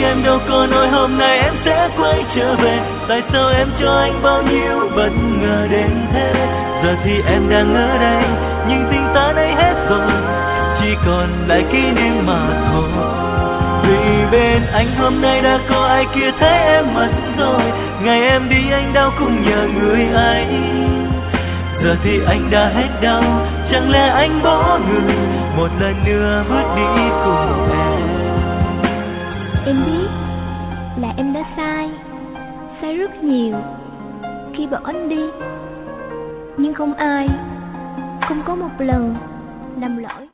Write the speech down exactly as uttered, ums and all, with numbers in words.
em đâu có nói hôm nay em sẽ quay trở về. Tại sao em cho anh bao nhiêu bất ngờ đến thế? Giờ thì em đang ở đây, nhưng tình ta đây hết rồi, chỉ còn lại kỷ niệm mà thôi. Vì bên anh hôm nay đã có ai kia thấy em mất rồi. Ngày em đi anh đau cũng nhờ người ấy. Giờ thì anh đã hết đau, chẳng lẽ anh bỏ người một lần nữa bước đi cùng em. Em biết là em đã sai, sai rất nhiều khi bỏ anh đi. Nhưng không ai, không có một lần làm lỗi